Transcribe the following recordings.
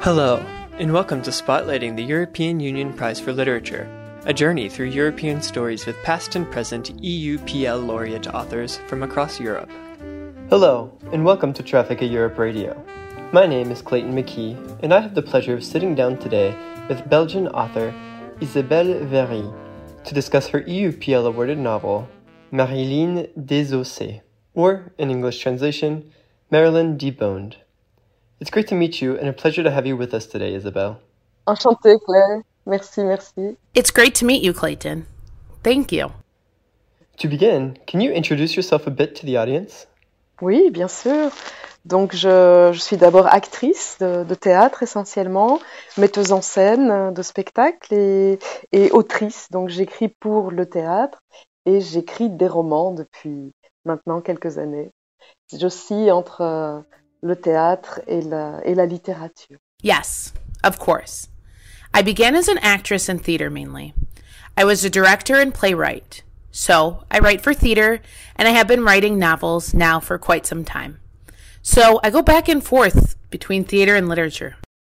Hello, and welcome to Spotlighting the European Union Prize for Literature, a journey through European stories with past and present EUPL laureate authors from across Europe. Hello, and welcome to Traffic at Europe Radio. My name is Clayton McKee, and I have the pleasure of sitting down today with Belgian author Isabelle Very to discuss her EUPL awarded novel, Marilyn Désossée, or, in English translation, Marilyn Deboned. It's great to meet you and a pleasure to have you with us today, Isabelle. Enchantée, Claire. Merci. It's great to meet you, Clayton. Thank you. To begin, can you introduce yourself a bit to the audience? Oui, bien sûr. Donc, je suis d'abord actrice de théâtre essentiellement, metteuse en scène de spectacles et autrice. Donc, j'écris pour le théâtre et j'écris des romans depuis maintenant quelques années. J'oscille entre le théâtre et la littérature. Yes, of course. I began as an actress in theater mainly. I was a director and playwright. So I write for theater, and I have been writing novels now for quite some time. So I go back and forth between theater and literature.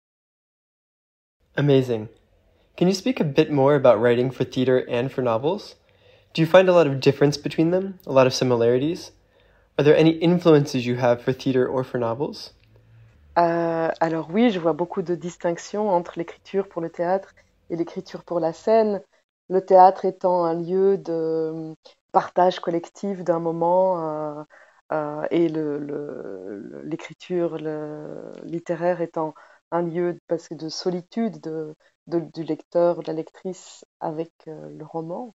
Amazing. Can you speak a bit more about writing for theater and for novels? Do you find a lot of difference between them, a lot of similarities? Are there any influences you have for theater or for novels? Alors oui, je vois beaucoup de distinctions entre l'écriture pour le théâtre et l'écriture pour la scène. Le théâtre étant un lieu de partage collectif d'un moment et l'écriture littéraire étant un lieu de solitude du lecteur, de la lectrice avec le roman.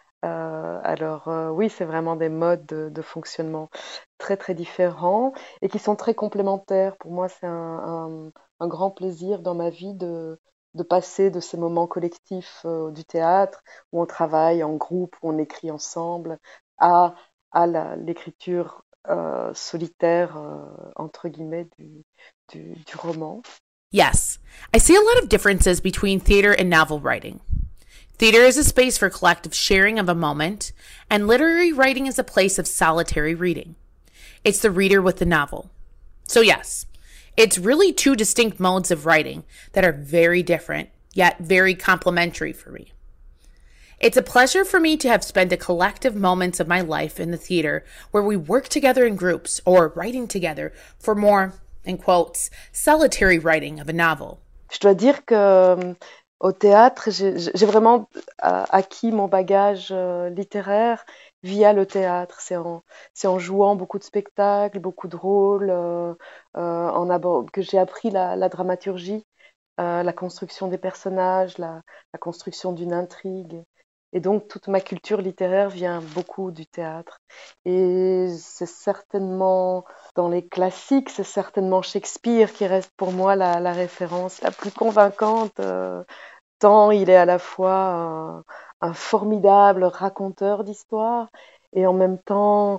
Oui, c'est vraiment des modes de fonctionnement très très différents et qui sont très complémentaires. Pour moi, c'est un grand plaisir dans ma vie de passer de ces moments collectifs du théâtre où on travaille en groupe, où on écrit ensemble, à l'écriture solitaire, entre guillemets, du roman. Yes, I see a lot of differences between theater and novel writing. Theater is a space for collective sharing of a moment, and literary writing is a place of solitary reading. It's the reader with the novel. So yes, it's really two distinct modes of writing that are very different, yet very complementary for me. It's a pleasure for me to have spent the collective moments of my life in the theater where we work together in groups or writing together for more, in quotes, solitary writing of a novel. Je dois dire que au théâtre, j'ai vraiment acquis mon bagage littéraire via le théâtre. C'est en jouant beaucoup de spectacles, beaucoup de rôles, que j'ai appris la dramaturgie, la construction des personnages, la construction d'une intrigue. Et donc, toute ma culture littéraire vient beaucoup du théâtre. Et c'est certainement, dans les classiques, c'est certainement Shakespeare qui reste pour moi la référence la plus convaincante, tant il est à la fois un formidable raconteur d'histoires et en même temps,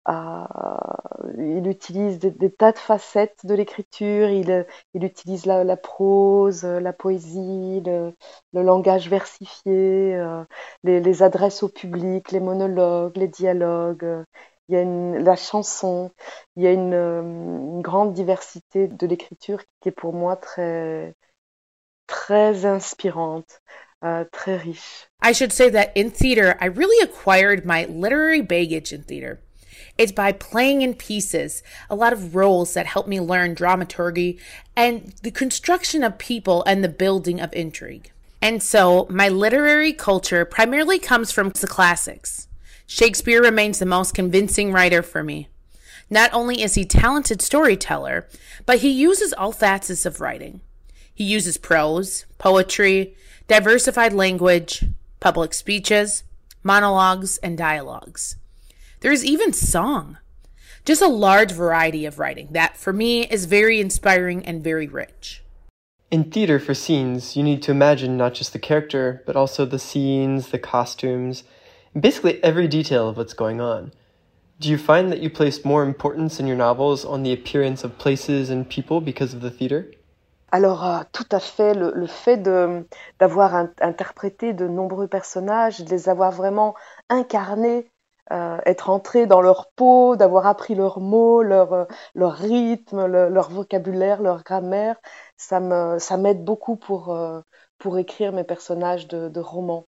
il utilise des tas de facettes de l'écriture. Il utilise la prose, la poésie, le langage versifié, les adresses au public, les monologues, les dialogues. Il y a la chanson. Il y a une grande diversité de l'écriture qui est pour moi très inspirante. Très riche. I should say that in theater, I really acquired my literary baggage in theater. It's by playing in pieces, a lot of roles that help me learn dramaturgy and the construction of people and the building of intrigue. And so my literary culture primarily comes from the classics. Shakespeare remains the most convincing writer for me. Not only is he a talented storyteller, but he uses all facets of writing. He uses prose, poetry, diversified language, public speeches, monologues, and dialogues. There is even song. Just a large variety of writing that, for me, is very inspiring and very rich. In theater, for scenes, you need to imagine not just the character, but also the scenes, the costumes, and basically every detail of what's going on. Do you find that you place more importance in your novels on the appearance of places and people because of the theater? Alors, tout à fait, le fait d'avoir interprété de nombreux personnages, de les avoir vraiment incarnés être entré dans leur peau, d'avoir appris leurs mots, leur rythme, leur vocabulaire, leur grammaire, ça m'aide beaucoup pour écrire mes personnages de romans.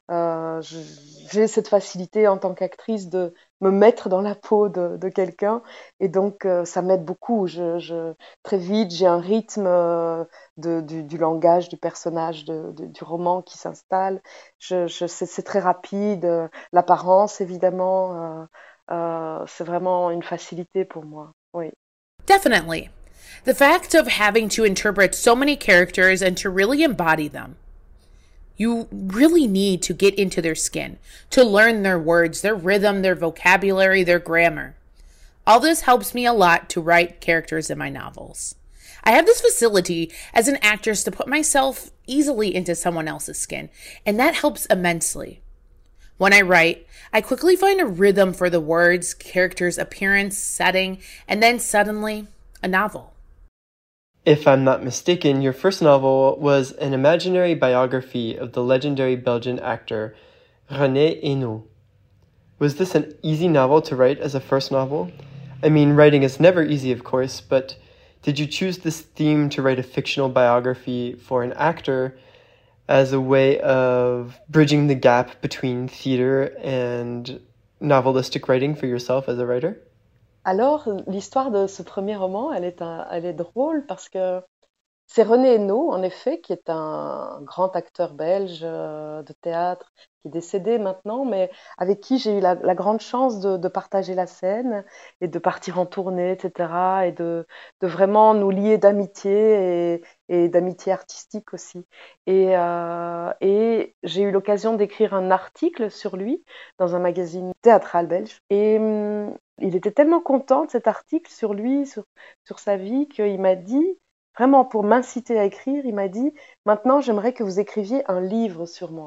J'ai cette facilité en tant qu'actrice de me mettre dans la peau de quelqu'un et donc ça m'aide beaucoup. Très vite, j'ai un rythme du langage du personnage du roman qui s'installe. C'est très rapide. L'apparence, évidemment, c'est vraiment une facilité pour moi. Oui. Definitely. The fact of having to interpret so many characters and to really embody them. You really need to get into their skin, to learn their words, their rhythm, their vocabulary, their grammar. All this helps me a lot to write characters in my novels. I have this facility as an actress to put myself easily into someone else's skin, and that helps immensely. When I write, I quickly find a rhythm for the words, characters' appearance, setting, and then suddenly, a novel. If I'm not mistaken, your first novel was an imaginary biography of the legendary Belgian actor René Hainaut. Was this an easy novel to write as a first novel? I mean, writing is never easy, of course, but did you choose this theme to write a fictional biography for an actor as a way of bridging the gap between theater and novelistic writing for yourself as a writer? Alors, l'histoire de ce premier roman, elle est drôle parce que c'est René Hainaut, en effet, qui est un grand acteur belge de théâtre, qui est décédé maintenant, mais avec qui j'ai eu la grande chance de partager la scène et de partir en tournée, etc., et de vraiment nous lier d'amitié et d'amitié artistique aussi. Et j'ai eu l'occasion d'écrire un article sur lui dans un magazine théâtral belge. Et il était tellement content de cet article sur lui, sur sa vie, qu'il m'a dit, vraiment pour m'inciter à écrire, il m'a dit « Maintenant, j'aimerais que vous écriviez un livre sur moi ».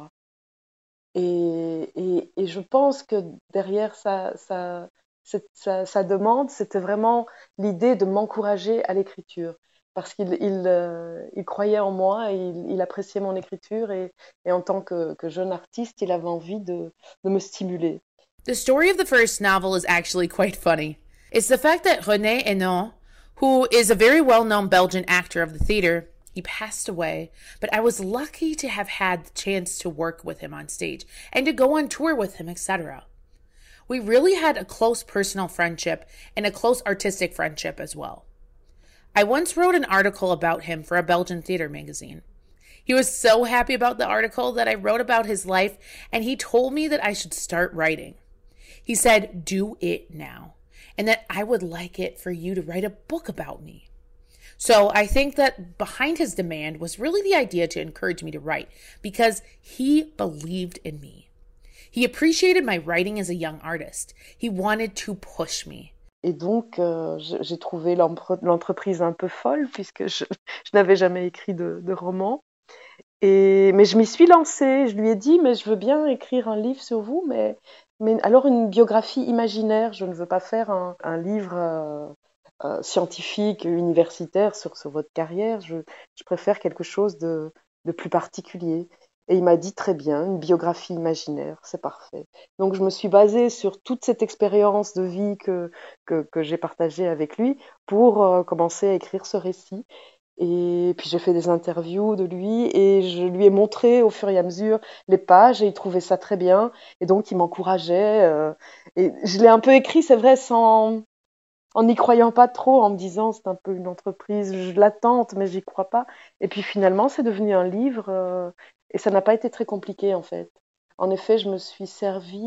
Et je pense que derrière sa demande, c'était vraiment l'idée de m'encourager à l'écriture. Parce qu'il croyait en moi, et il appréciait mon écriture, et en tant que jeune artiste, il avait envie de me stimuler. The story of the first novel is actually quite funny. It's the fact that René Hainaut, who is a very well-known Belgian actor of the theater, he passed away, but I was lucky to have had the chance to work with him on stage and to go on tour with him, etc. We really had a close personal friendship and a close artistic friendship as well. I once wrote an article about him for a Belgian theater magazine. He was so happy about the article that I wrote about his life, and he told me that I should start writing. He said, "Do it now," and that I would like it for you to write a book about me. So I think that behind his demand was really the idea to encourage me to write because he believed in me. He appreciated my writing as a young artist. He wanted to push me. Et donc, j'ai trouvé l'entreprise un peu folle puisque je n'avais jamais écrit de roman. Mais je m'y suis lancée. Je lui ai dit, mais je veux bien écrire un livre sur vous, mais alors une biographie imaginaire. Je ne veux pas faire un livre scientifique, universitaire sur votre carrière. Je préfère quelque chose de plus particulier. Et il m'a dit très bien, une biographie imaginaire, c'est parfait. Donc je me suis basée sur toute cette expérience de vie que j'ai partagée avec lui pour commencer à écrire ce récit. Et puis j'ai fait des interviews de lui et je lui ai montré au fur et à mesure les pages et il trouvait ça très bien. Et donc il m'encourageait. Et je l'ai un peu écrit, c'est vrai, en n'y croyant pas trop, en me disant c'est un peu une entreprise, je la tente mais j'y crois pas. Et puis finalement c'est devenu un livre et ça n'a pas été très compliqué en fait. En effet, je me suis servie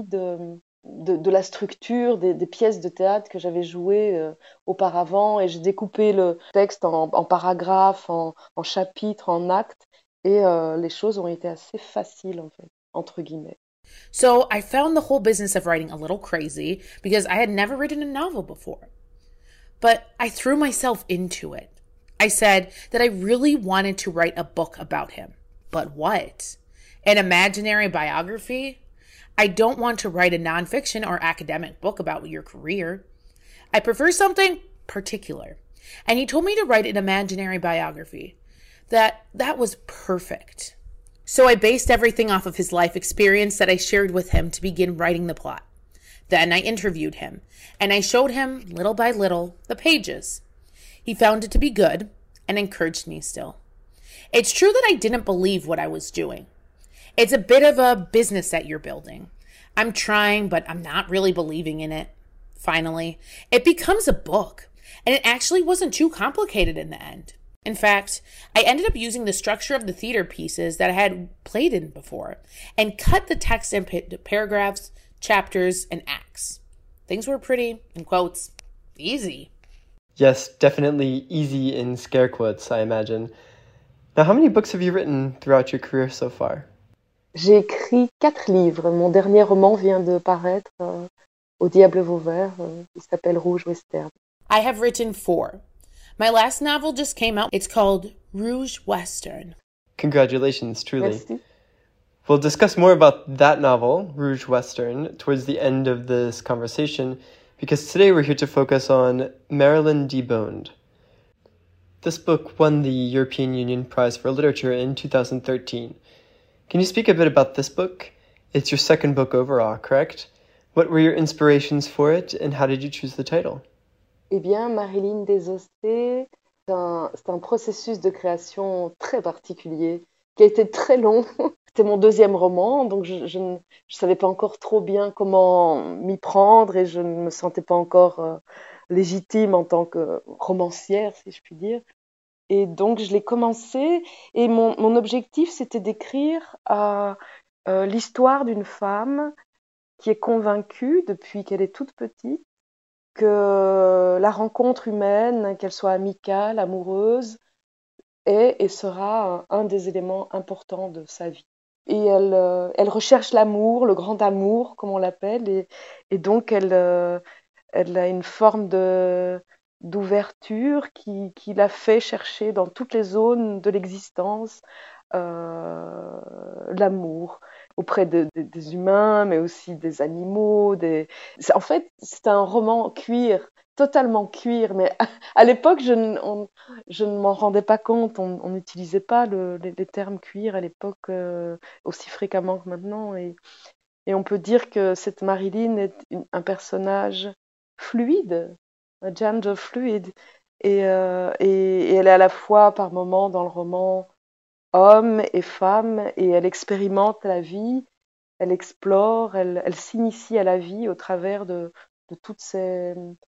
de la structure des pièces de théâtre que j'avais jouées auparavant et j'ai découpé le texte en paragraphes, en chapitres, en actes et les choses ont été assez faciles en fait, entre guillemets. So I found the whole business of writing a little crazy because I had never written a novel before. But I threw myself into it. I said that I really wanted to write a book about him. But what? An imaginary biography? I don't want to write a nonfiction or academic book about your career. I prefer something particular. And he told me to write an imaginary biography. That was perfect. So I based everything off of his life experience that I shared with him to begin writing the plot. Then I interviewed him, and I showed him, little by little, the pages. He found it to be good and encouraged me still. It's true that I didn't believe what I was doing. It's a bit of a business that you're building. I'm trying, but I'm not really believing in it. Finally, it becomes a book, and it actually wasn't too complicated in the end. In fact, I ended up using the structure of the theater pieces that I had played in before and cut the text into paragraphs, chapters, and acts. Things were pretty, in quotes, easy. Yes, definitely easy in scare quotes, I imagine. Now, how many books have you written throughout your career so far? J'ai écrit 4 livres. Mon dernier roman vient de paraître au Diable Vauvert. Il s'appelle Rouge Western. I have written 4. My last novel just came out. It's called Rouge Western. Congratulations, truly. Merci. We'll discuss more about that novel, Rouge Western, towards the end of this conversation, because today we're here to focus on Marilyn Deboned. This book won the European Union Prize for Literature in 2013. Can you speak a bit about this book? It's your second book overall, correct? What were your inspirations for it, and how did you choose the title? Eh bien, Marilyn Desossé, c'est un processus de création très particulier, qui a été très long. C'était mon deuxième roman, donc je ne savais pas encore trop bien comment m'y prendre et je ne me sentais pas encore légitime en tant que romancière, si je puis dire. Et donc, je l'ai commencé et mon objectif, c'était d'écrire l'histoire d'une femme qui est convaincue, depuis qu'elle est toute petite, que la rencontre humaine, qu'elle soit amicale, amoureuse, est et sera un des éléments importants de sa vie. Et elle recherche l'amour, le grand amour, comme on l'appelle, et donc elle a une forme d'ouverture qui la fait chercher dans toutes les zones de l'existence l'amour auprès des humains, mais aussi des animaux. En fait, c'est un roman queer, totalement queer, mais à l'époque, je ne m'en rendais pas compte. On n'utilisait pas les termes queer à l'époque aussi fréquemment que maintenant. Et on peut dire que cette Marilyn est un personnage fluide, un gender fluide. Et elle est à la fois, par moments, dans le roman, homme et femme, et elle expérimente la vie, elle explore, elle s'initie à la vie au travers de toutes ces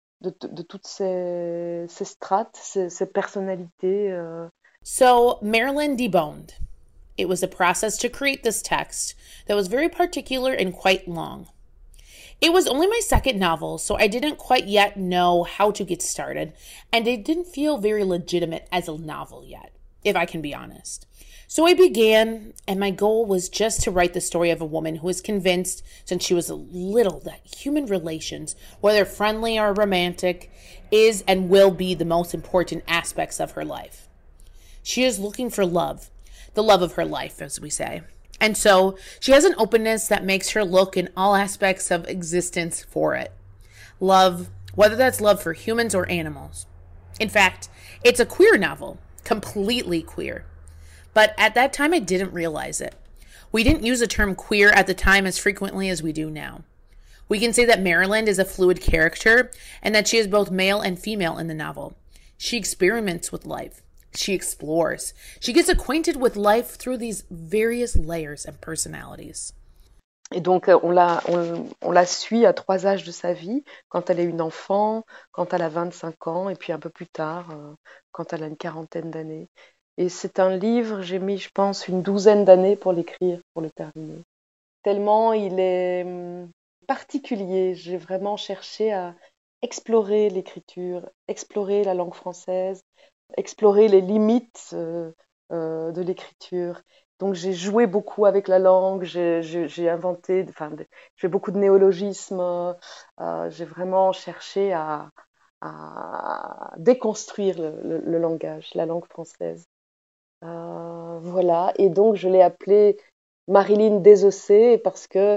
strates, ces personnalités. So, Marilyn Deboned. It was a process to create this text that was very particular and quite long. It was only my second novel, so I didn't quite yet know how to get started, and it didn't feel very legitimate as a novel yet, if I can be honest. So I began, and my goal was just to write the story of a woman who is convinced since she was little that human relations, whether friendly or romantic, is and will be the most important aspects of her life. She is looking for love, the love of her life, as we say. And so she has an openness that makes her look in all aspects of existence for it. Love, whether that's love for humans or animals. In fact, it's a queer novel, completely queer. But at that time, I didn't realize it. We didn't use the term queer at the time as frequently as we do now. We can say that Marilyn is a fluid character and that she is both male and female in the novel. She experiments with life. She explores. She gets acquainted with life through these various layers and personalities. Et donc, on la suit à 3 âges de sa vie, quand elle est une enfant, quand elle a 25 ans, et puis un peu plus tard, quand elle a une quarantaine d'années. Et c'est un livre, j'ai mis, je pense, une 12aine d'années pour l'écrire, pour le terminer. Tellement il est particulier, j'ai vraiment cherché à explorer l'écriture, explorer la langue française, explorer les limites de l'écriture. Donc j'ai joué beaucoup avec la langue, j'ai inventé, j'ai fait beaucoup de néologismes, j'ai vraiment cherché à déconstruire le langage, la langue française. Voilà, et donc je l'ai appelée Marilyn Desossé parce que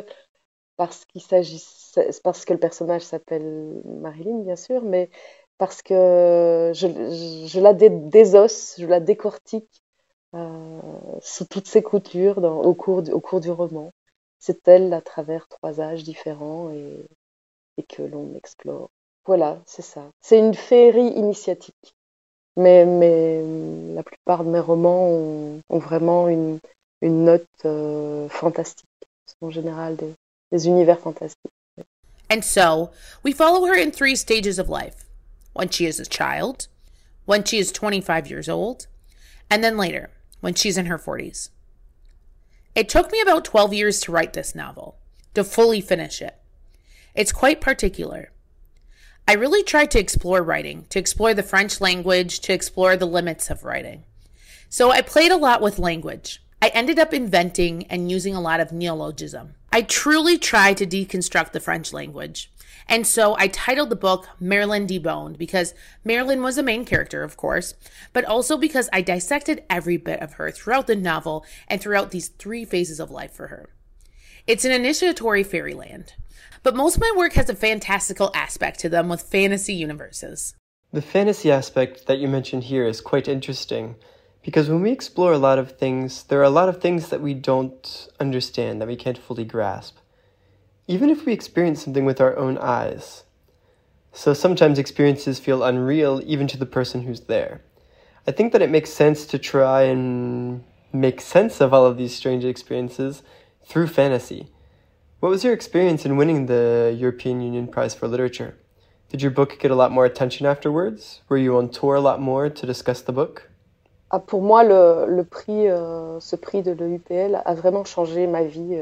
le personnage s'appelle Marilyn, bien sûr, mais parce que je la désosse, je la décortique sous toutes ses coutures au cours du roman. C'est elle à travers 3 âges différents et que l'on explore. Voilà, c'est ça. C'est une féerie initiatique. Mais la plupart de mes romans ont vraiment une note fantastique. En général, des univers fantastiques. And so, we follow her in 3 stages of life. When she is a child, when she is 25 years old, and then later, when she's in her 40s. It took me about 12 years to write this novel, to fully finish it. It's quite particular. I really tried to explore writing, to explore the French language, to explore the limits of writing. So I played a lot with language. I ended up inventing and using a lot of neologism. I truly tried to deconstruct the French language. And so I titled the book Marilyn Deboned because Marilyn was the main character, of course, but also because I dissected every bit of her throughout the novel and throughout these 3 phases of life for her. It's an initiatory fairyland, but most of my work has a fantastical aspect to them with fantasy universes. The fantasy aspect that you mentioned here is quite interesting, because when we explore a lot of things, there are a lot of things that we don't understand, that we can't fully grasp, even if we experience something with our own eyes. So sometimes experiences feel unreal even to the person who's there. I think that it makes sense to try and make sense of all of these strange experiences through fantasy. What was your experience in winning the European Union Prize for Literature? Did your book get a lot more attention afterwards? Were you on tour a lot more to discuss the book? Ah, pour moi, le prix, ce prix de l'EUPL a vraiment changé ma vie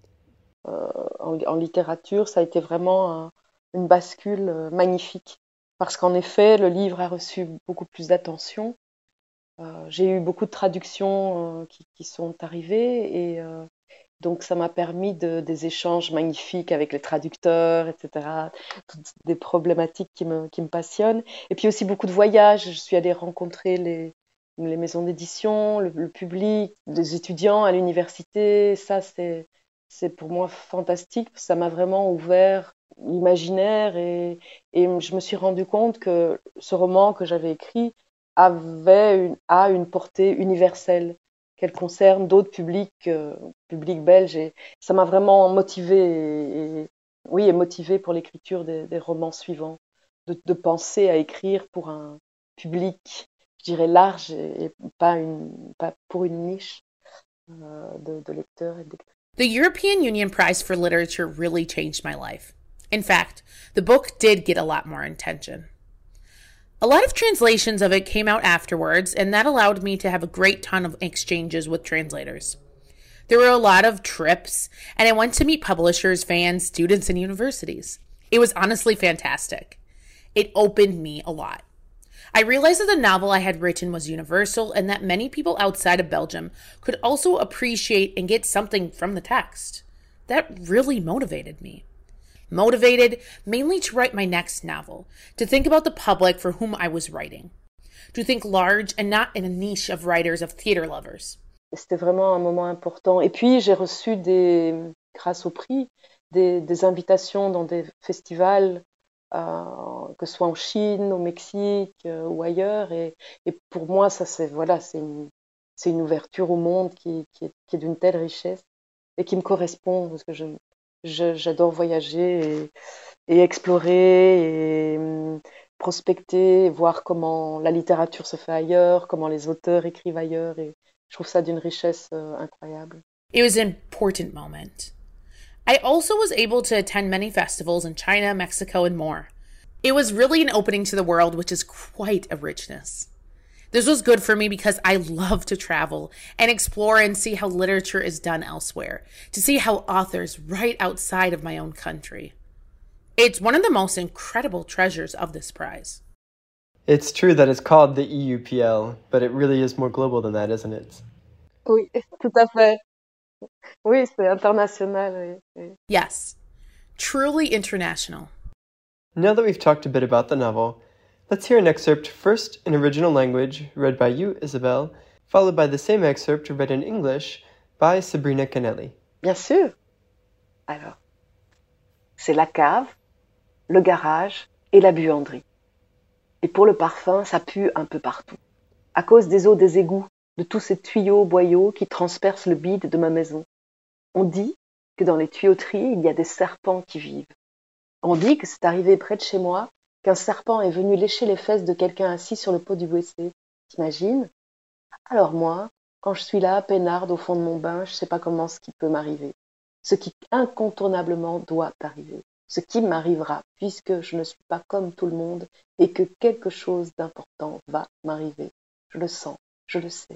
en littérature. Ça a été vraiment une bascule magnifique. Parce qu'en effet, le livre a reçu beaucoup plus d'attention. J'ai eu beaucoup de traductions qui sont arrivées et donc ça m'a permis des échanges magnifiques avec les traducteurs, etc. Toutes des problématiques qui me passionnent. Et puis aussi beaucoup de voyages. Je suis allée rencontrer les maisons d'édition, le public, des étudiants à l'université. Ça, c'est pour moi fantastique. Ça m'a vraiment ouvert l'imaginaire et je me suis rendu compte que ce roman que j'avais écrit a une portée universelle, qu'elle concerne d'autres publics, publics belges. Et ça m'a vraiment motivée et motivée pour l'écriture des romans suivants, de penser à écrire pour un public, je dirais, large et pas pour une niche de lecteurs et de lectrices. The European Union Prize for Literature really changed my life. In fact, the book did get a lot more attention. A lot of translations of it came out afterwards, and that allowed me to have a great ton of exchanges with translators. There were a lot of trips, and I went to meet publishers, fans, students, and universities. It was honestly fantastic. It opened me a lot. I realized that the novel I had written was universal and that many people outside of Belgium could also appreciate and get something from the text. That really motivated me. Motivated mainly to write my next novel, to think about the public for whom I was writing, to think large and not in a niche of writers of theater lovers. C'était vraiment un moment important. Et puis, j'ai reçu grâce au prix, des invitations dans des festivals, que ce soit en Chine, au Mexique ou ailleurs. Et pour moi, ça, c'est une ouverture au monde qui est d'une telle richesse et qui me correspond parce que j'adore voyager et explorer et prospecter, voir comment la littérature se fait ailleurs, comment les auteurs écrivent ailleurs. Et je trouve ça d'une richesse incroyable. It was an important moment. I also was able to attend many festivals in China, Mexico, and more. It was really an opening to the world, which is quite a richness. This was good for me because I love to travel and explore and see how literature is done elsewhere, to see how authors write outside of my own country. It's one of the most incredible treasures of this prize. It's true that it's called the EUPL, but it really is more global than that, isn't it? Oui, tout à fait. Oui, c'est international. Oui. Yes, truly international. Now that we've talked a bit about the novel, let's hear an excerpt first in original language read by you, Isabelle, followed by the same excerpt read in English by Sabrina Canelli. Bien sûr. Alors, c'est la cave, le garage et la buanderie. Et pour le parfum, ça pue un peu partout. À cause des eaux des égouts, de tous ces tuyaux boyaux qui transpercent le bide de ma maison. On dit que dans les tuyauteries, il y a des serpents qui vivent. On dit que c'est arrivé près de chez moi qu'un serpent est venu lécher les fesses de quelqu'un assis sur le pot du WC. T'imagines? Alors moi, quand je suis là, peinarde au fond de mon bain, je sais pas comment ce qui peut m'arriver. Ce qui incontournablement doit arriver. Ce qui m'arrivera, puisque je ne suis pas comme tout le monde et que quelque chose d'important va m'arriver. Je le sens, je le sais.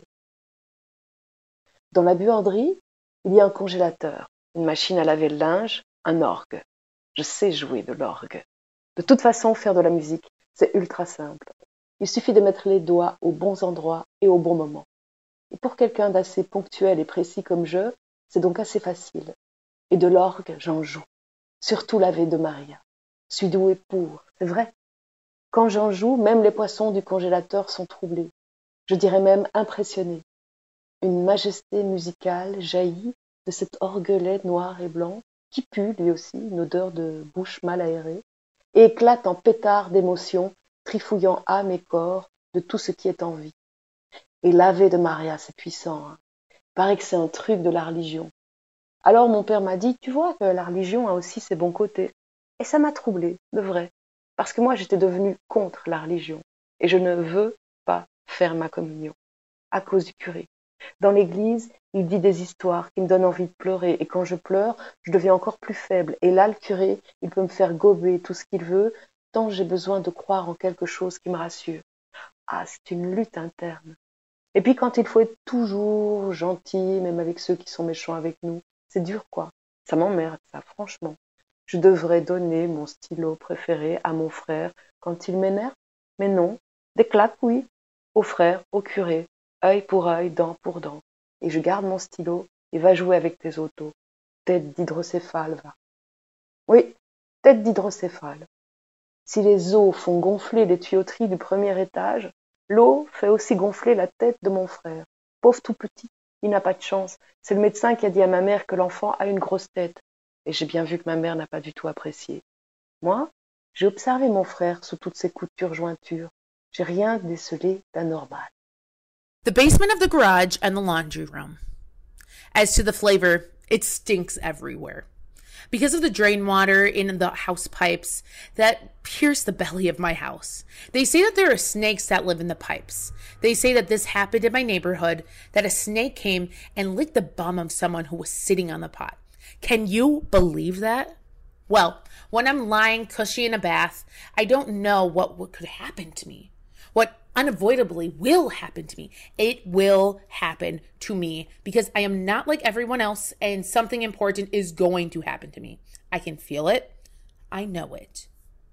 Dans la buanderie, il y a un congélateur, une machine à laver le linge, un orgue. Je sais jouer de l'orgue. De toute façon, faire de la musique, c'est ultra simple. Il suffit de mettre les doigts aux bons endroits et au bon moment. Et pour quelqu'un d'assez ponctuel et précis comme je, c'est donc assez facile. Et de l'orgue, j'en joue. Surtout l'Ave de Maria. Je suis douée pour, c'est vrai. Quand j'en joue, même les poissons du congélateur sont troublés. Je dirais même impressionnés. Une majesté musicale jaillit de cet orguelet noir et blanc, qui pue lui aussi, une odeur de bouche mal aérée, et éclate en pétard d'émotions, trifouillant âme et corps de tout ce qui est en vie. Et l'Ave de Maria, c'est puissant. Hein. Paraît que c'est un truc de la religion. Alors mon père m'a dit, tu vois que la religion a aussi ses bons côtés. Et ça m'a troublée, de vrai. Parce que moi, j'étais devenue contre la religion. Et je ne veux pas faire ma communion. À cause du curé. Dans l'église, il dit des histoires qui me donnent envie de pleurer. Et quand je pleure, je deviens encore plus faible. Et là, le curé, il peut me faire gober tout ce qu'il veut, tant j'ai besoin de croire en quelque chose qui me rassure. Ah, c'est une lutte interne. Et puis quand il faut être toujours gentil, même avec ceux qui sont méchants avec nous, c'est dur quoi. Ça m'emmerde ça, franchement. Je devrais donner mon stylo préféré à mon frère quand il m'énerve. Mais non, des claques oui. Au frère, au curé, œil pour œil, dent pour dent. Et je garde mon stylo et va jouer avec tes autos. Tête d'hydrocéphale, va. Oui, tête d'hydrocéphale. Si les eaux font gonfler les tuyauteries du premier étage, l'eau fait aussi gonfler la tête de mon frère. Pauvre tout petit, il n'a pas de chance. C'est le médecin qui a dit à ma mère que l'enfant a une grosse tête. Et j'ai bien vu que ma mère n'a pas du tout apprécié. Moi, j'ai observé mon frère sous toutes ses coutures-jointures. J'ai rien décelé d'anormal. The basement of the garage and the laundry room. As to the flavor, it stinks everywhere. Because of the drain water in the house pipes that pierce the belly of my house. They say that there are snakes that live in the pipes. They say that this happened in my neighborhood, that a snake came and licked the bum of someone who was sitting on the pot. Can you believe that? Well, when I'm lying cushy in a bath, I don't know what could happen to me. What unavoidably will happen to me. It will happen to me because I am not like everyone else and something important is going to happen to me. I can feel it. I know it.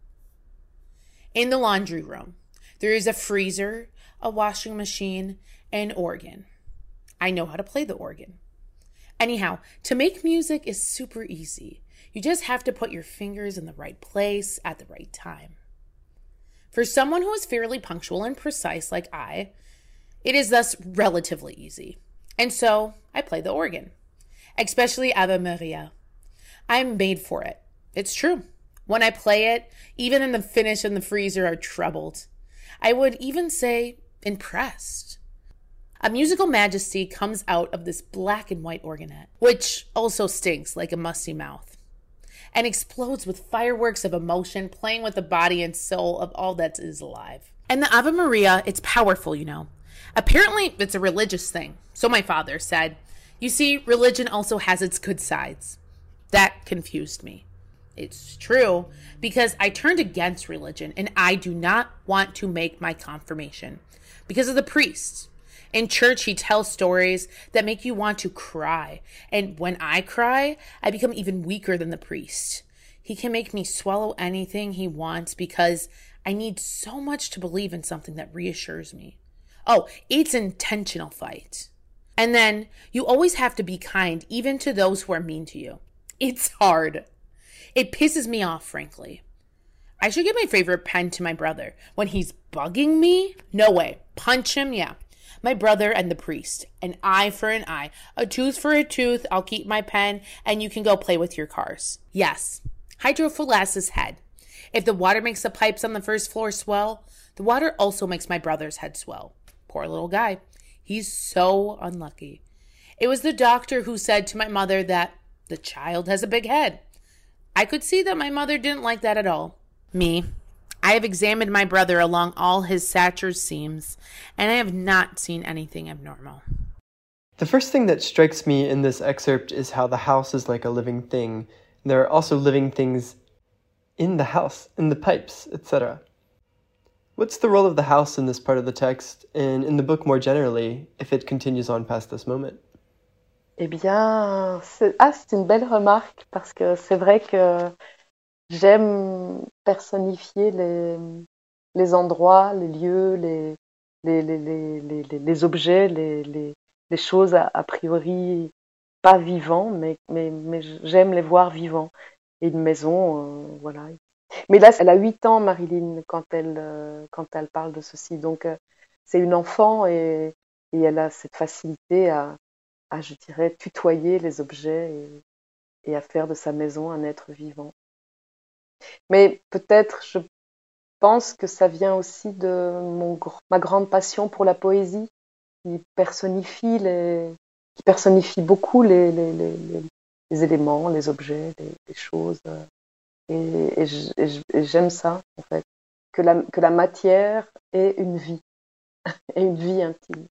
In the laundry room, there is a freezer, a washing machine, and an organ. I know how to play the organ. Anyhow, to make music is super easy. You just have to put your fingers in the right place at the right time. For someone who is fairly punctual and precise like I, it is thus relatively easy. And so I play the organ, especially Ave Maria. I'm made for it. It's true. When I play it, even in the finish and the freezer are troubled. I would even say impressed. A musical majesty comes out of this black and white organette, which also stinks like a musty mouth, and explodes with fireworks of emotion, playing with the body and soul of all that is alive. And the Ave Maria, it's powerful, you know. Apparently, it's a religious thing. So my father said, you see, religion also has its good sides. That confused me. It's true, because I turned against religion, and I do not want to make my confirmation because of the priest. In church, he tells stories that make you want to cry. And when I cry, I become even weaker than the priest. He can make me swallow anything he wants because I need so much to believe in something that reassures me. Oh, it's an intentional fight. And then you always have to be kind, even to those who are mean to you. It's hard. It pisses me off, frankly. I should give my favorite pen to my brother. When he's bugging me, no way. Punch him, yeah. My brother and the priest. An eye for an eye. A tooth for a tooth. I'll keep my pen and you can go play with your cars. Yes. Hydrophalasis head. If the water makes the pipes on the first floor swell, the water also makes my brother's head swell. Poor little guy. He's so unlucky. It was the doctor who said to my mother that the child has a big head. I could see that my mother didn't like that at all. Me, I have examined my brother along all his satchers seams, and I have not seen anything abnormal. The first thing that strikes me in this excerpt is how the house is like a living thing. There are also living things in the house, in the pipes, etc. What's the role of the house in this part of the text, and in the book more generally, if it continues on past this moment? Eh bien, c'est une belle remarque parce que c'est vrai que j'aime personnifier les endroits, les lieux, les objets, les choses a priori pas vivants, mais j'aime les voir vivants. Et une maison, voilà. Mais là, elle a 8 ans, Marilyn, quand elle parle de ceci. Donc, c'est une enfant et elle a cette facilité à, je dirais, tutoyer les objets et à faire de sa maison un être vivant. Mais peut-être, je pense que ça vient aussi de ma grande passion pour la poésie, qui personnifie beaucoup les éléments, les objets, les choses. Et j'aime ça, en fait, que la matière ait une vie, et une vie intime.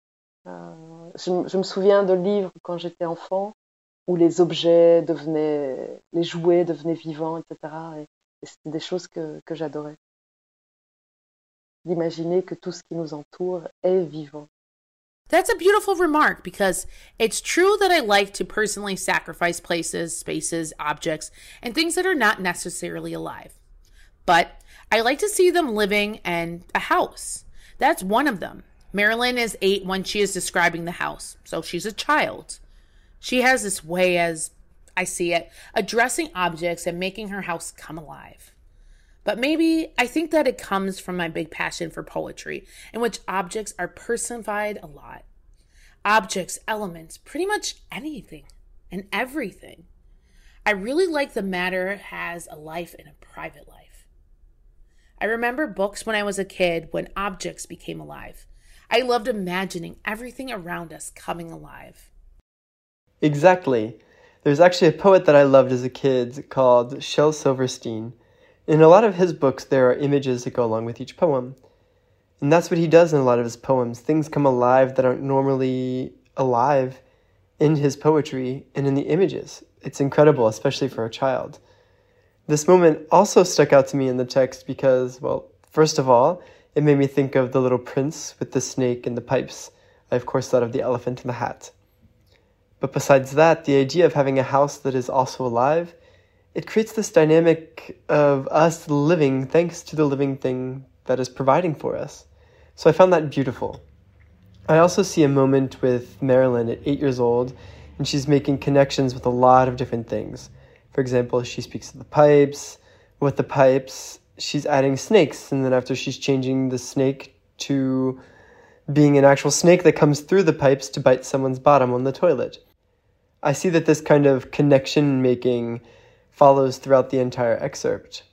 Je me souviens de livres quand j'étais enfant, où les objets les jouets devenaient vivants, etc. Et c'était des choses que j'adorais. D'imaginer que tout ce qui nous entoure est vivant. That's a beautiful remark because it's true that I like to personally sacrifice places, spaces, objects, and things that are not necessarily alive. But I like to see them living, and a house. That's one of them. Marilyn is 8 when she is describing the house, so she's a child. She has this way, as I see it, addressing objects and making her house come alive. But maybe I think that it comes from my big passion for poetry, in which objects are personified a lot. Objects, elements, pretty much anything and everything. I really like the matter has a life and a private life. I remember books when I was a kid when objects became alive. I loved imagining everything around us coming alive. Exactly. There's actually a poet that I loved as a kid called Shel Silverstein. In a lot of his books, there are images that go along with each poem. And that's what he does in a lot of his poems. Things come alive that aren't normally alive in his poetry and in the images. It's incredible, especially for a child. This moment also stuck out to me in the text because, well, first of all, it made me think of The Little Prince with the snake and the pipes. I, of course, thought of the elephant in the hat. But besides that, the idea of having a house that is also alive, it creates this dynamic of us living thanks to the living thing that is providing for us. So I found that beautiful. I also see a moment with Marilyn at 8 years old, and she's making connections with a lot of different things. For example, she speaks of the pipes. With the pipes, she's adding snakes, and then after she's changing the snake to being an actual snake that comes through the pipes to bite someone's bottom on the toilet. I see that this kind of connection making follows throughout the entire excerpt.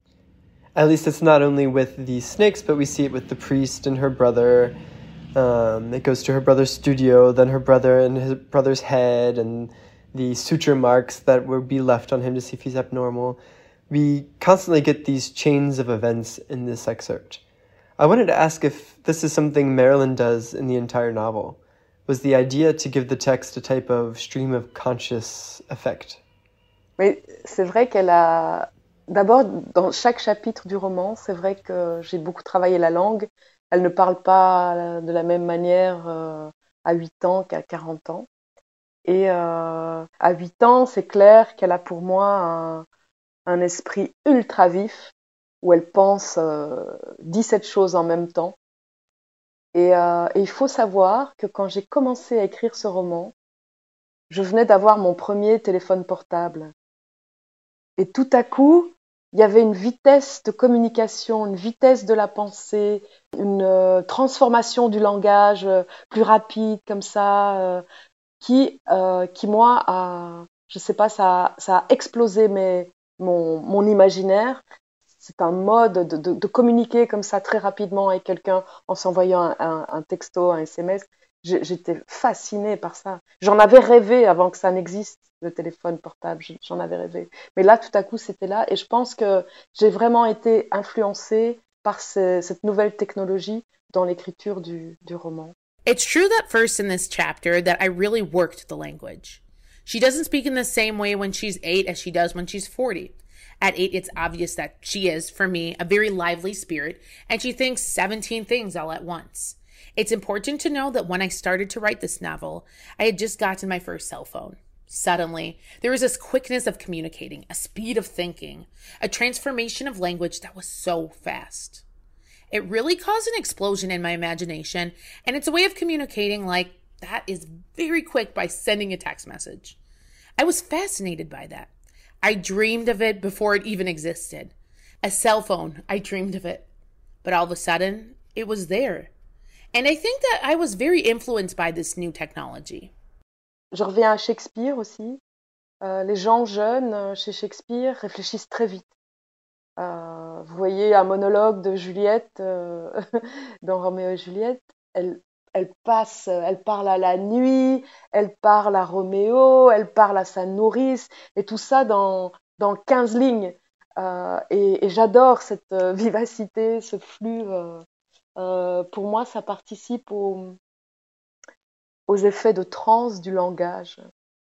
At least it's not only with the snakes, but we see it with the priest and her brother. It goes to her brother's studio, then her brother and his brother's head, and the suture marks that will be left on him to see if he's abnormal. We constantly get these chains of events in this excerpt. I wanted to ask if this is something Marilyn does in the entire novel. Was the idea to give the text a type of stream of conscious effect? Mais c'est vrai qu'elle a... D'abord, dans chaque chapitre du roman, c'est vrai que j'ai beaucoup travaillé la langue. Elle ne parle pas de la même manière à 8 ans qu'à 40 ans. Et à 8 ans, c'est clair qu'elle a pour moi un esprit ultra vif, où elle pense 17 choses en même temps. Et il faut savoir que quand j'ai commencé à écrire ce roman, je venais d'avoir mon premier téléphone portable. Et tout à coup, il y avait une vitesse de communication, une vitesse de la pensée, une transformation du langage plus rapide comme ça, qui moi, je sais pas, ça a explosé mon imaginaire. C'est un mode de communiquer comme ça très rapidement avec quelqu'un en s'envoyant un texto, un SMS, j'étais fascinée par ça. J'en avais rêvé avant que ça n'existe, le téléphone portable, j'en avais rêvé. Mais là, tout à coup, c'était là. Et je pense que j'ai vraiment été influencée par cette nouvelle technologie dans l'écriture du roman. It's true that first in this chapter that I really worked the language. She doesn't speak in the same way when she's 8 as she does when she's 40. At 8, it's obvious that she is, for me, a very lively spirit, and she thinks 17 things all at once. It's important to know that when I started to write this novel, I had just gotten my first cell phone. Suddenly, there was this quickness of communicating, a speed of thinking, a transformation of language that was so fast. It really caused an explosion in my imagination, and it's a way of communicating like that is very quick by sending a text message. I was fascinated by that. I dreamed of it before it even existed. A cell phone, I dreamed of it. But all of a sudden, it was there. And I think that I was very influenced by this new technology. Je reviens à Shakespeare aussi. Les gens jeunes chez Shakespeare réfléchissent très vite. Vous voyez un monologue de Juliette dans Roméo et Juliette. Elle parle à la nuit, elle parle à Roméo, elle parle à sa nourrice, et tout ça dans 15 lignes. Et j'adore cette vivacité, ce flux. Pour moi, ça participe aux effets de transe du langage.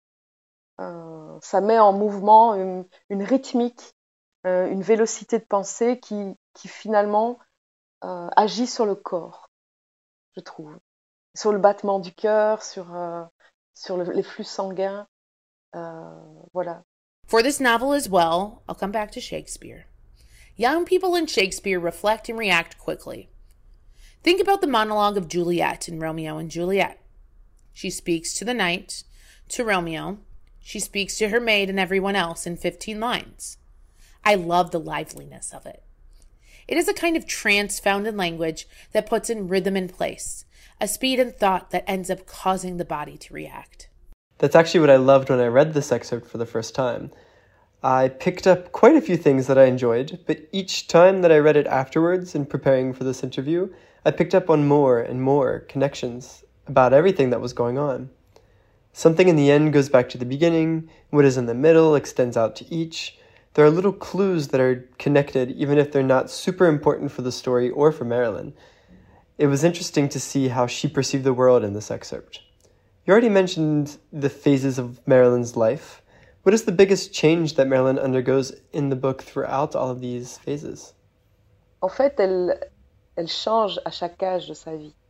Ça met en mouvement une rythmique, une vélocité de pensée qui finalement agit sur le corps, je trouve. Sur le battement du cœur, sur les flux sanguins. Voilà. For this novel as well, I'll come back to Shakespeare. Young people in Shakespeare reflect and react quickly. Think about the monologue of Juliet in Romeo and Juliet. She speaks to the knight, to Romeo. She speaks to her maid and everyone else in 15 lines. I love the liveliness of it. It is a kind of trance found in language that puts in rhythm in place, a speed and thought that ends up causing the body to react. That's actually what I loved when I read this excerpt for the first time. I picked up quite a few things that I enjoyed, but each time that I read it afterwards in preparing for this interview, I picked up on more and more connections about everything that was going on. Something in the end goes back to the beginning, what is in the middle extends out to each. There are little clues that are connected even if they're not super important for the story or for Marilyn. It was interesting to see how she perceived the world in this excerpt. You already mentioned the phases of Marilyn's life. What is the biggest change that Marilyn undergoes in the book throughout all of these phases? En fait, elle change à chaque âge de sa vie.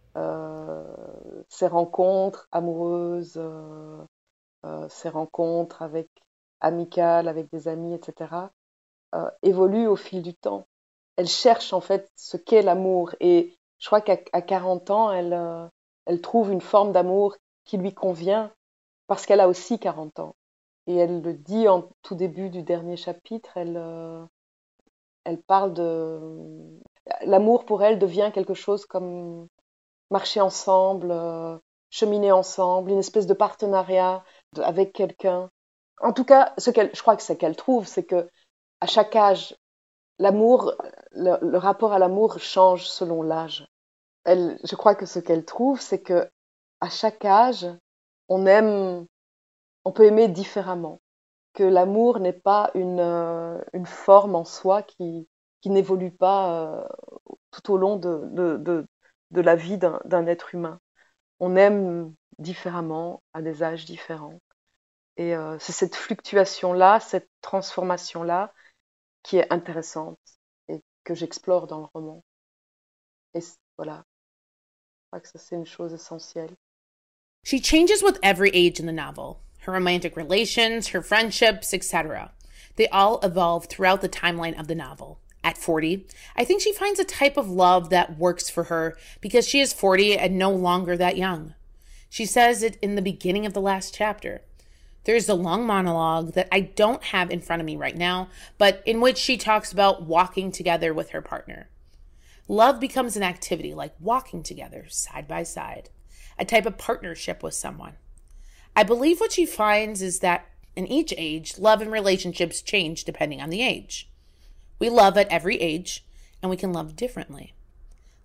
Ses rencontres amoureuses, ses rencontres amicales avec des amis, etc., évoluent au fil du temps. Elle cherche en fait ce qu'est l'amour, et je crois qu'à 40 ans, elle trouve une forme d'amour qui lui convient parce qu'elle a aussi 40 ans. Et elle le dit en tout début du dernier chapitre, elle parle de... L'amour pour elle devient quelque chose comme marcher ensemble, cheminer ensemble, une espèce de partenariat avec quelqu'un. En tout cas, je crois que ce qu'elle trouve, c'est que à chaque âge, l'amour, le rapport à l'amour change selon l'âge. Je crois que ce qu'elle trouve, c'est que à chaque âge, on peut aimer différemment. Que l'amour n'est pas une forme en soi qui n'évolue pas tout au long de la vie d'un être humain. On aime différemment, à des âges différents. Et c'est cette fluctuation-là, cette transformation-là, qui est intéressante et que j'explore dans le roman. Et voilà, je crois que ça, c'est une chose essentielle. She changes with every age in the novel. Her romantic relations, her friendships, etc. They all evolve throughout the timeline of the novel. At 40, I think she finds a type of love that works for her because she is 40 and no longer that young. She says it in the beginning of the last chapter. There's a long monologue that I don't have in front of me right now, but in which she talks about walking together with her partner. Love becomes an activity like walking together side by side, a type of partnership with someone. I believe what she finds is that in each age, love and relationships change depending on the age. We love at every age, and we can love differently.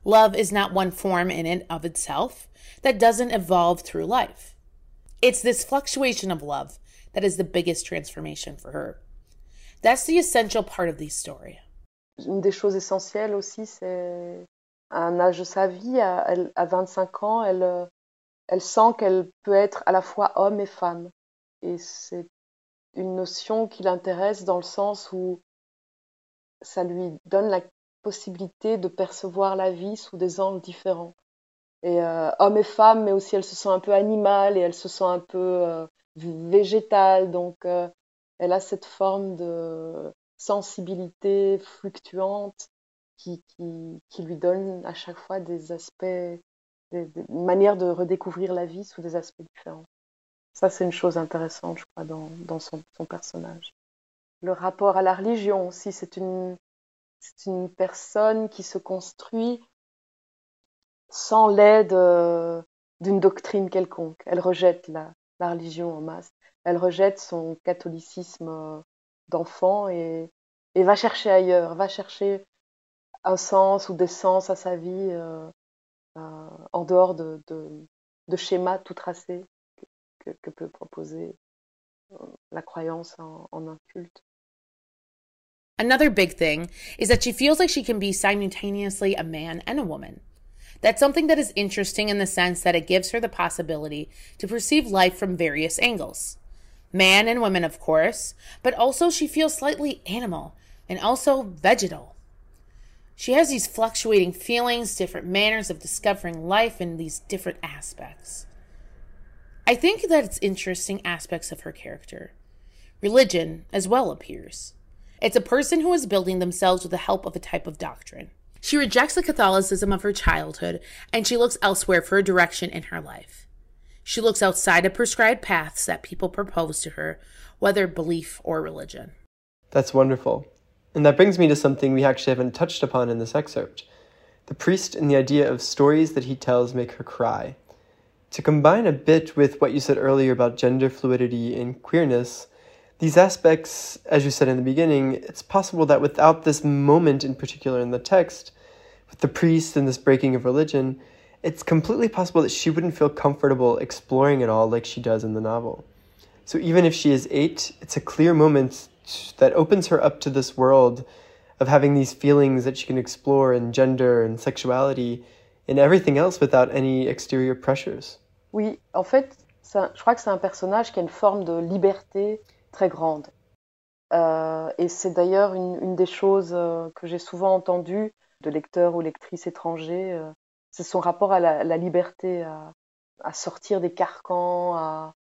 Love is not one form in and of itself that doesn't evolve through life. It's this fluctuation of love that is the biggest transformation for her. That's the essential part of this story. Une des choses essentielles aussi, c'est à un âge de sa vie, à 25 ans, elle sent qu'elle peut être à la fois homme et femme. Et c'est une notion qui l'intéresse dans le sens où ça lui donne la possibilité de percevoir la vie sous des angles différents. Et homme et femme, mais aussi elle se sent un peu animale et elle se sent un peu végétale. Donc elle a cette forme de sensibilité fluctuante qui lui donne à chaque fois des aspects, des manières de redécouvrir la vie sous des aspects différents. Ça, c'est une chose intéressante, je crois, dans son personnage. Le rapport à la religion aussi, c'est une personne qui se construit sans l'aide d'une doctrine quelconque. Elle rejette la religion en masse. Elle rejette son catholicisme d'enfant et va chercher ailleurs, va chercher un sens ou des sens à sa vie en dehors de schémas tout tracés que peut proposer la croyance en un culte. Another big thing is that she feels like she can be simultaneously a man and a woman. That's something that is interesting in the sense that it gives her the possibility to perceive life from various angles. Man and women, of course, but also she feels slightly animal and also vegetal. She has these fluctuating feelings, different manners of discovering life in these different aspects. I think that it's interesting aspects of her character. Religion as well appears. It's a person who is building themselves with the help of a type of doctrine. She rejects the Catholicism of her childhood, and she looks elsewhere for a direction in her life. She looks outside of prescribed paths that people propose to her, whether belief or religion. That's wonderful. And that brings me to something we actually haven't touched upon in this excerpt. The priest and the idea of stories that he tells make her cry. To combine a bit with what you said earlier about gender fluidity and queerness, these aspects, as you said in the beginning, it's possible that without this moment in particular in the text, with the priest and this breaking of religion, it's completely possible that she wouldn't feel comfortable exploring it all like she does in the novel. So even if she is 8, it's a clear moment that opens her up to this world of having these feelings that she can explore in gender and sexuality and everything else without any exterior pressures. Oui, en fait, je crois que c'est un personnage qui a une forme de liberté très grande. Et c'est d'ailleurs une des choses que j'ai souvent entendues de lecteurs ou lectrices étrangers, c'est son rapport à la liberté, à sortir des carcans,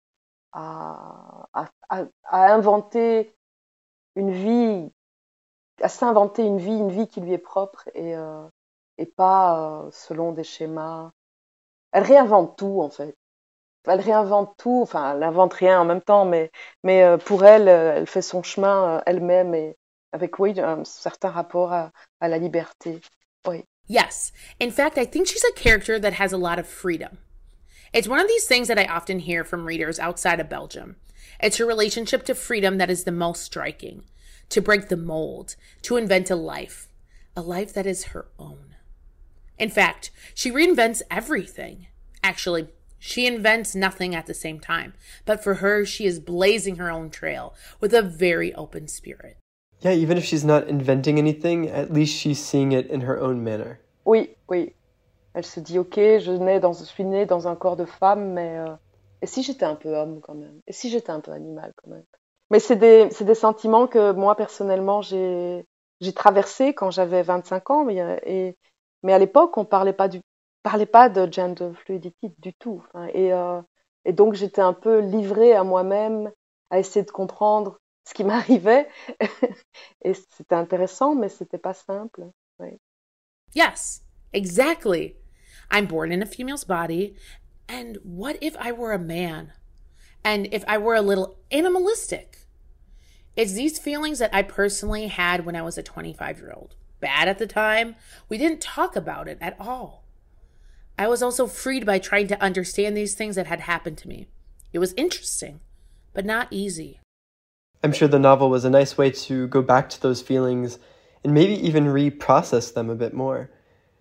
à inventer une vie, à s'inventer une vie qui lui est propre et pas selon des schémas. Elle réinvente tout, en fait. Elle réinvente tout, enfin, elle n'invente rien en même temps, mais pour elle, elle fait son chemin elle-même et avec, oui, un certain rapport à la liberté. Oui. Yes. In fact, I think she's a character that has a lot of freedom. It's one of these things that I often hear from readers outside of Belgium. It's her relationship to freedom that is the most striking. To break the mold, to invent a life that is her own. In fact, she reinvents everything. Actually, she invents nothing at the same time, but for her, she is blazing her own trail with a very open spirit. Yeah, even if she's not inventing anything, at least she's seeing it in her own manner. Oui, oui. Elle se dit, ok, je suis née dans un corps de femme, mais et si j'étais un peu homme quand même? Et si j'étais un peu animal quand même? Mais c'est des sentiments que moi, personnellement, j'ai traversés quand j'avais 25 ans, mais à l'époque, on parlait pas de gender fluidity du tout. Hein, et donc, j'étais un peu livrée à moi-même, à essayer de comprendre ce qui m'arrivait. Et c'était intéressant, mais c'était pas simple. Oui. Yes, exactly. I'm born in a female's body, and what if I were a man? And if I were a little animalistic? It's these feelings that I personally had when I was a 25-year-old. Bad at the time. We didn't talk about it at all. I was also freed by trying to understand these things that had happened to me. It was interesting, but not easy. I'm sure the novel was a nice way to go back to those feelings and maybe even reprocess them a bit more.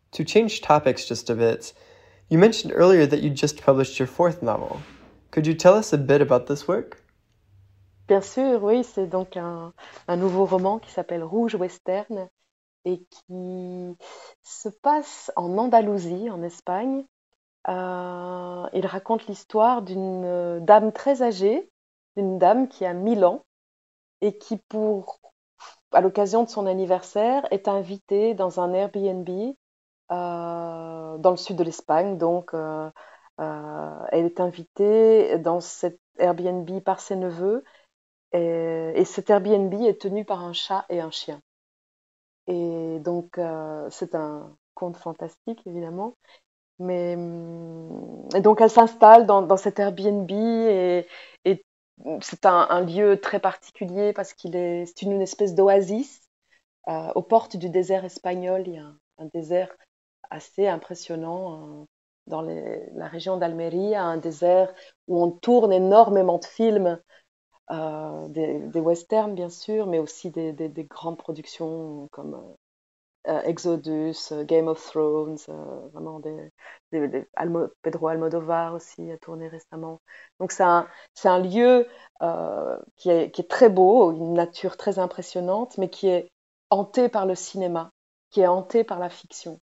To change topics just a bit, you mentioned earlier that you just published your fourth novel. Could you tell us a bit about this work? Bien sûr, oui, c'est donc un nouveau roman qui s'appelle Rouge Western et qui se passe en Andalousie, en Espagne. Il raconte l'histoire d'une dame très âgée, d'une dame qui a 1000 ans et qui, à l'occasion de son anniversaire, est invitée dans un Airbnb dans le sud de l'Espagne. Donc, elle est invitée dans cet Airbnb par ses neveux. Et cet Airbnb est tenu par un chat et un chien. Et donc, c'est un conte fantastique, évidemment. Et donc, elle s'installe dans cet Airbnb et c'est un lieu très particulier parce c'est une espèce d'oasis. Aux portes du désert espagnol, il y a un désert assez impressionnant dans la région d'Almeria, un désert où on tourne énormément de films. Des westerns bien sûr, mais aussi des grandes productions comme Exodus, Game of Thrones, vraiment Pedro Almodovar aussi a tourné récemment. Donc c'est un lieu qui est très beau, une nature très impressionnante, mais qui est hanté par le cinéma, qui est hanté par la fiction.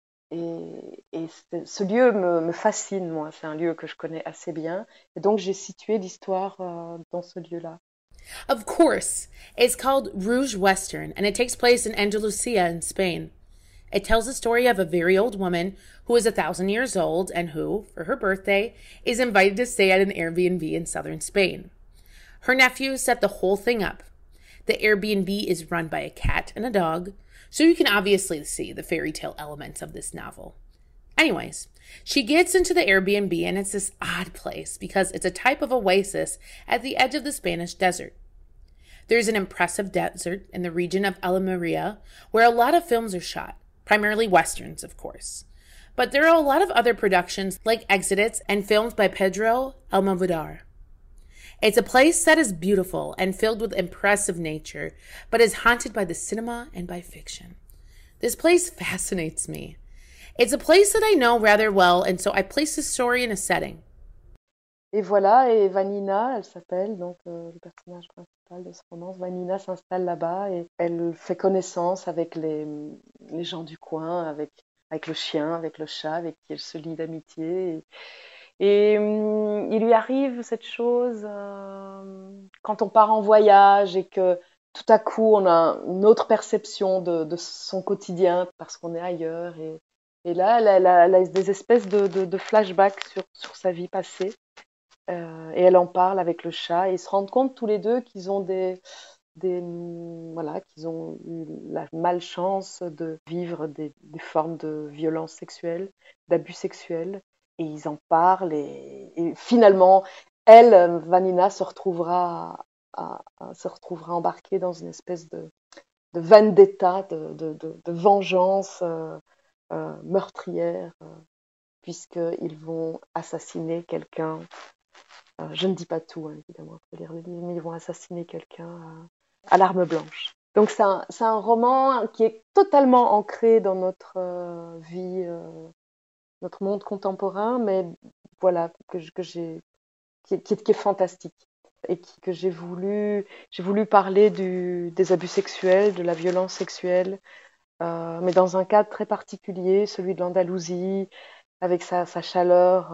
Et ce lieu me fascine, moi. C'est un lieu que je connais assez bien. Et donc, j'ai situé l'histoire dans ce lieu-là. Of course, it's called Rouge Western, and it takes place in Andalusia in Spain. It tells the story of a very old woman who is 1,000 years old and who, for her birthday, is invited to stay at an Airbnb in southern Spain. Her nephews set the whole thing up. The Airbnb is run by a cat and a dog, so you can obviously see the fairy tale elements of this novel. Anyways, she gets into the Airbnb and it's this odd place because it's a type of oasis at the edge of the Spanish desert. There's an impressive desert in the region of Almeria where a lot of films are shot, primarily westerns, of course. But there are a lot of other productions like Exodus and films by Pedro Almodovar. It's a place that is beautiful and filled with impressive nature, but is haunted by the cinema and by fiction. This place fascinates me. It's a place that I know rather well, and so I place the story in a setting. Et voilà, et Vanina, elle s'appelle, donc le personnage principal de ce roman. Vanina s'installe là-bas et elle fait connaissance avec les gens du coin, avec le chien, avec le chat, avec qui elle se lie d'amitié. Et il lui arrive cette chose quand on part en voyage et que tout à coup on a une autre perception de son quotidien parce qu'on est ailleurs. Et là, elle a des espèces de flashbacks sur sa vie passée. Et elle en parle avec le chat et ils se rendent compte tous les deux qu'ils ont qu'ils ont eu la malchance de vivre des formes de violence sexuelle, d'abus sexuels. Et ils en parlent et finalement, Vanina, se retrouvera embarquée dans une espèce de vendetta, de vengeance meurtrière, puisqu'ils vont assassiner quelqu'un. Je ne dis pas tout, hein, évidemment, il faut lire le livre, mais ils vont assassiner quelqu'un à l'arme blanche. Donc c'est un roman qui est totalement ancré dans notre vie, notre monde contemporain, mais voilà, qui est fantastique et que j'ai voulu parler des abus sexuels, de la violence sexuelle, mais dans un cadre très particulier, celui de l'Andalousie, avec sa chaleur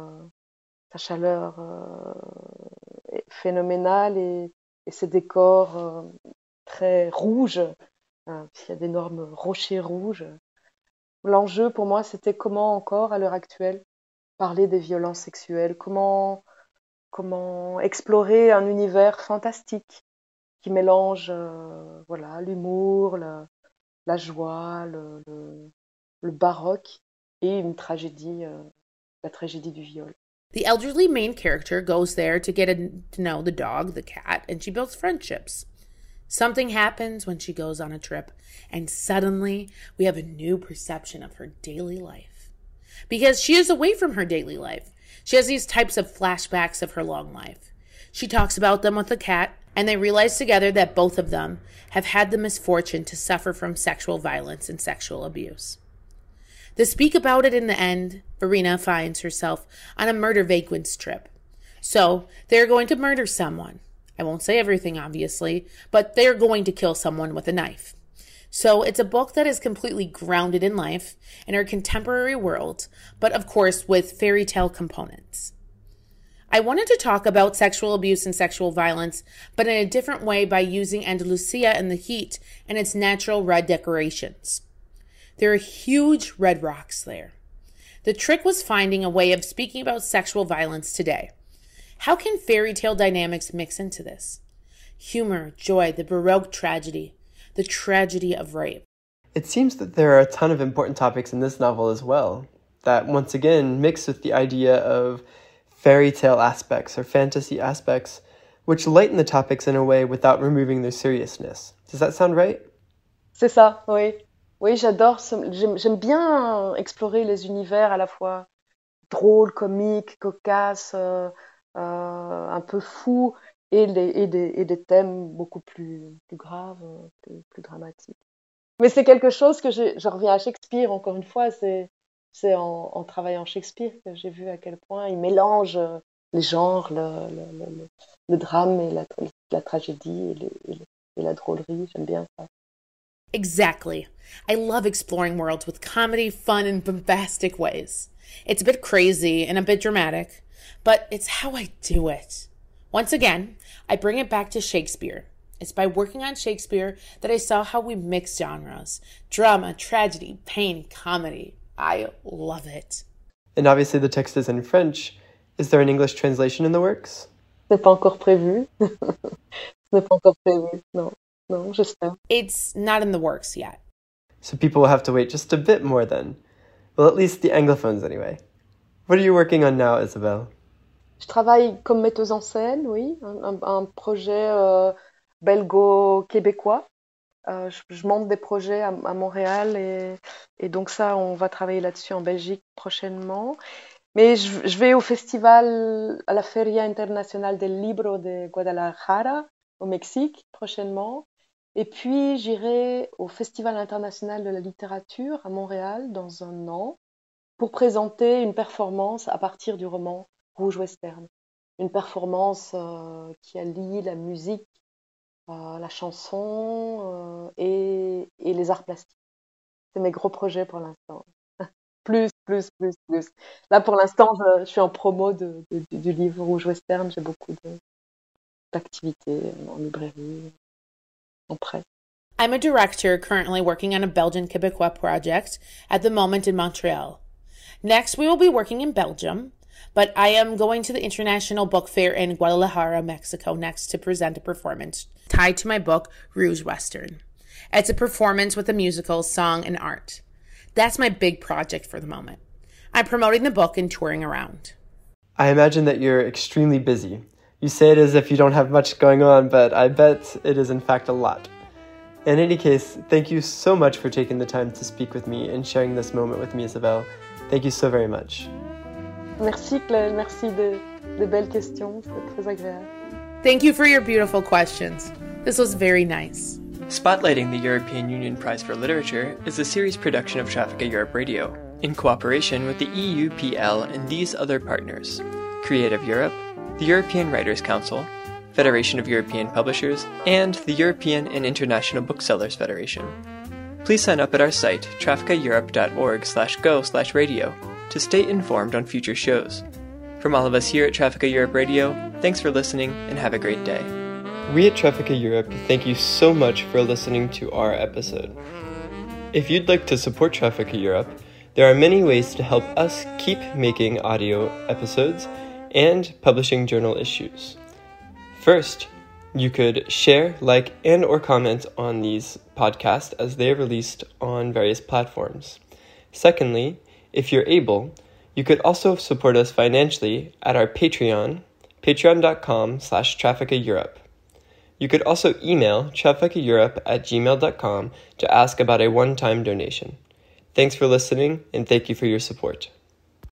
phénoménale et ses décors très rouges, il y a d'énormes rochers rouges. L'enjeu pour moi, c'était comment encore, à l'heure actuelle, parler des violences sexuelles, comment explorer un univers fantastique qui mélange l'humour, la joie, le baroque et une tragédie, la tragédie du viol. The elderly main character goes there to get to know the dog, the cat, and she builds friendships. Something happens when she goes on a trip, and suddenly we have a new perception of her daily life. Because she is away from her daily life. She has these types of flashbacks of her long life. She talks about them with the cat, and they realize together that both of them have had the misfortune to suffer from sexual violence and sexual abuse. To speak about it in the end, Verena finds herself on a murder vagrants trip. So they're going to murder someone. I won't say everything, obviously, but they're going to kill someone with a knife. So it's a book that is completely grounded in life, in our contemporary world, but of course with fairy tale components. I wanted to talk about sexual abuse and sexual violence, but in a different way by using Andalusia and the heat and its natural red decorations. There are huge red rocks there. The trick was finding a way of speaking about sexual violence today. How can fairy tale dynamics mix into this? Humor, joy, the Baroque tragedy, the tragedy of rape. It seems that there are a ton of important topics in this novel as well, that once again mix with the idea of fairy tale aspects or fantasy aspects, which lighten the topics in a way without removing their seriousness. Does that sound right? C'est ça, oui. Oui, j'aime bien explorer les univers à la fois drôles, comiques, cocasses, un peu fous, et des thèmes beaucoup plus graves, plus dramatiques. Mais c'est quelque chose que je reviens à Shakespeare, encore une fois, c'est en travaillant Shakespeare que j'ai vu à quel point il mélange les genres, le drame et la tragédie et la drôlerie. J'aime bien ça. Exactly. I love exploring worlds with comedy, fun, and bombastic ways. It's a bit crazy and a bit dramatic, but it's how I do it. Once again, I bring it back to Shakespeare. It's by working on Shakespeare that I saw how we mix genres. Drama, tragedy, pain, comedy. I love it. And obviously the text is in French. Is there an English translation in the works? Ce n'est pas encore prévu. Ce n'est pas encore prévu, non. Non, j'espère. It's not in the works yet. So people will have to wait just a bit more then. Well, at least the anglophones anyway. What are you working on now, Isabelle? Je travaille comme metteuse en scène, oui. Un projet belgo-québécois. Je monte des projets à Montréal et donc ça, on va travailler là-dessus en Belgique prochainement. Mais je vais au festival, à la Feria Internacional del Libro de Guadalajara, au Mexique, prochainement. Et puis, j'irai au Festival international de la littérature à Montréal dans un an pour présenter une performance à partir du roman Rouge Western. Une performance qui allie la musique, la chanson et les arts plastiques. C'est mes gros projets pour l'instant. Plus. Là, pour l'instant, je suis en promo du livre Rouge Western. J'ai beaucoup d'activités en librairie, en prêt. I'm a director currently working on a Belgian Quebecois project at the moment in Montreal. Next, we will be working in Belgium, but I am going to the International Book Fair in Guadalajara, Mexico next to present a performance tied to my book, Rouge Western. It's a performance with a musical, song, and art. That's my big project for the moment. I'm promoting the book and touring around. I imagine that you're extremely busy. You say it as if you don't have much going on, but I bet it is in fact a lot. In any case, thank you so much for taking the time to speak with me and sharing this moment with me, Isabelle. Thank you so very much. Merci Claire, merci de belles questions, c'était très agréable. Thank you for your beautiful questions. This was very nice. Spotlighting the European Union Prize for Literature is a series production of Traffica Europe Radio, in cooperation with the EUPL and these other partners: Creative Europe, the European Writers' Council, Federation of European Publishers, and the European and International Booksellers Federation. Please sign up at our site, trafficaeurope.org/go/radio, to stay informed on future shows. From all of us here at Traffica Europe Radio, thanks for listening and have a great day. We at Traffica Europe thank you so much for listening to our episode. If you'd like to support Traffica Europe, there are many ways to help us keep making audio episodes and publishing journal issues. First, you could share, like, and or comment on these podcasts as they are released on various platforms. Secondly, if you're able, you could also support us financially at our Patreon, patreon.com/TrafficaEurope. You could also email trafficaeurope@gmail.com to ask about a one-time donation. Thanks for listening, and thank you for your support.